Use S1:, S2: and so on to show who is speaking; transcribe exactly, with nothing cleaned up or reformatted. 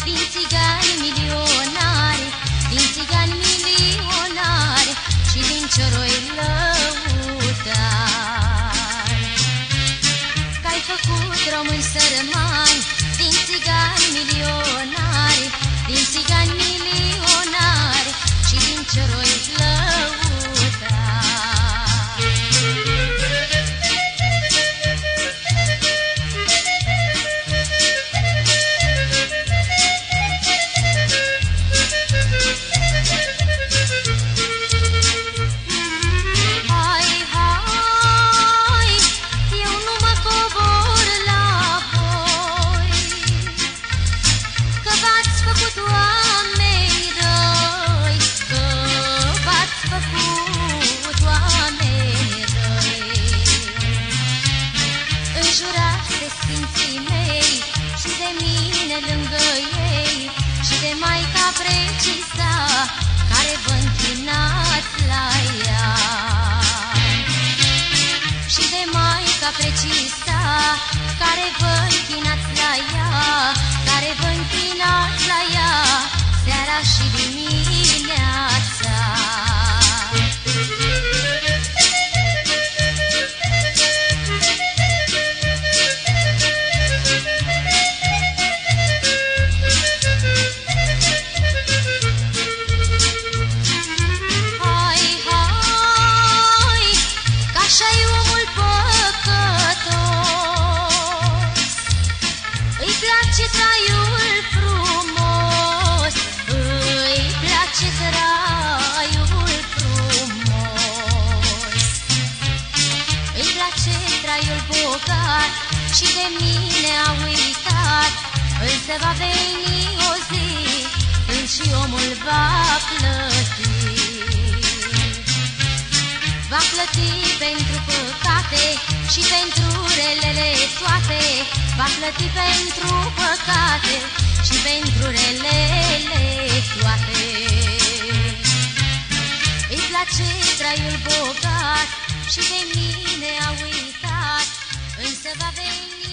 S1: din țigani milionari, din țigani milionari și din cioroi lăutari. Că-ai făcut români sărmani, din țigani milionari, din țigani milionari și din cioroi lăutari. Sfinții mei și de mine lângă ei și de Maica Precisa care vă închinați la ea, și de Maica Precisa care vă închinați la ea, care vă închinați la ea seara și dimineața. Traiul frumos, îi place traiul frumos, îi place traiul bogat și de mine a uitat. Însă va veni o zi când și omul va plăti, va plăti pentru păcate și pentru relele toate, va plăti pentru păcate și pentru relele toate. Îi place traiul bogat și de mine a uitat, însă va veni